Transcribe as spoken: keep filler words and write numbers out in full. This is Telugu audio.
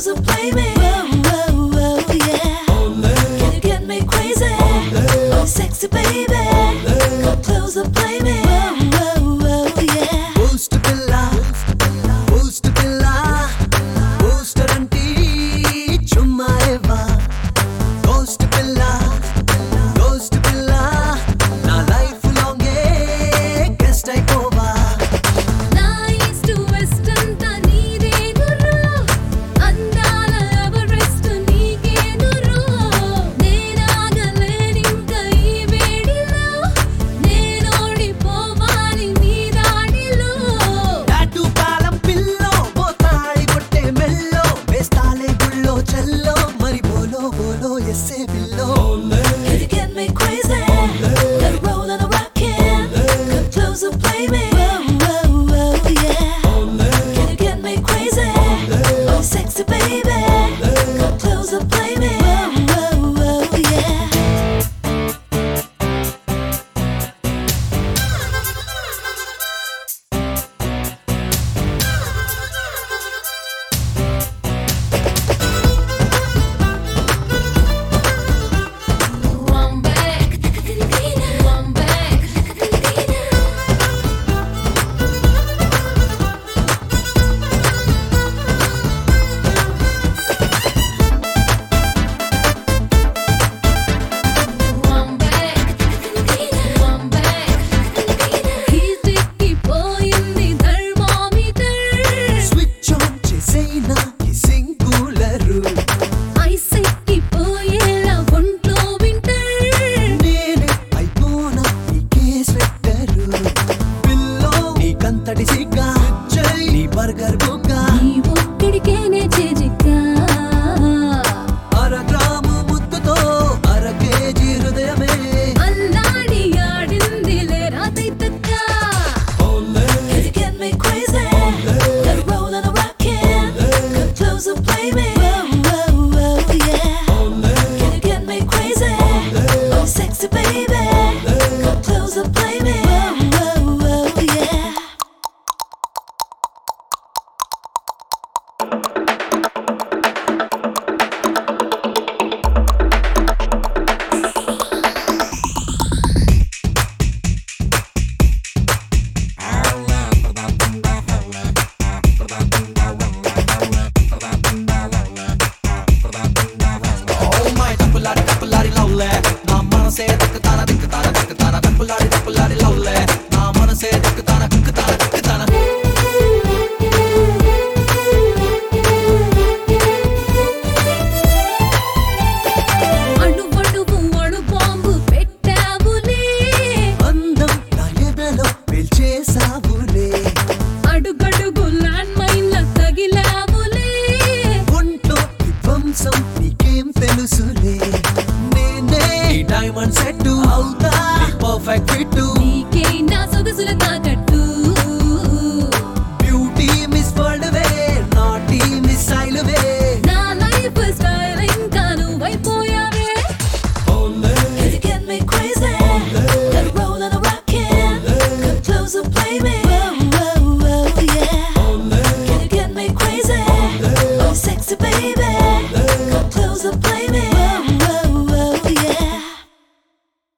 closer, play me. Whoa, whoa, whoa, yeah. Can you get me crazy? Oh, sexy baby. Come closer, play me. Whoa, whoa, whoa, yeah. Boost pilla, boost pilla, booster anti chumma eva. Ghost pilla, ghost pilla, na life long e guest ayova. Na east to west anta neede nurro, andala Everest neege nurro. Neenagale ninka ee vedilo, neenodi povali nee daadilo. Tattoo palam pillo, potali kotte mello, vestale gullo cello, mari bolo bolo yesse billo. Can you get me crazy? Let it roll and a rockin'. Come closer, play me. Whoa, whoa, whoa, yeah. Can you get me crazy? Oh, sexy baby. Come closer, play me. Whoa, whoa, whoa, yeah. One back, one back, one back, one back. Hitikipoyindi thermometer. Switch on చేసేనా kissing cooler. Ice ఎక్కిపోయేలా ఒంట్లో winter. నేనే అయిపోనా నీకే స్వెటర్. పిల్లో నీకంతటి సిగ్గా నీ బర్గర్ బుగ్గ. నీ ఒక్కడికేనే చేజిక్కా. అర గ్రాము ముద్దుతో అర కేజీ హృదయమే. అల్లాడి ఆడిందిలే రాతైతక్క. Can you get me crazy? Let it roll and a rockin'. Come closer, play me. Whoa, whoa, yeah. Can you get me crazy? Oh, sexy baby. Come closer, play me. Whoa, yeah. Oh my tappulari tappulari lawle, na manase dikkatana dikkatana dikkatana tappulari tappulari lawle, na manase dikkatana dikkatana dikkatana. అణువణువు అణుబాంబు పెట్టావులే. అందం నా ఎదలో పేల్చేసావులే. అడుగడుగు ల్యాండ్ మైన్ల తగిలావులే. ఒంట్లో విధ్వంసం నీకేం తెలుసులే. నేనే డైమండ్ సెట్ అవుతా పర్ఫెక్ట్ ఫిట్. నీకే నా సొగసుల తాకట్టు. బ్యూటీ మిస్ వరల్డ్ వే, నాటీ మిసైల్ వే. నా లైఫ్ స్టైల్ ఇంకా నువ్వైపోయావే. Can you get me crazy? Let it roll and a rockin'. Come closer, play me. Whoa, yeah. Can you get me crazy? Oh, sexy baby. Come closer, play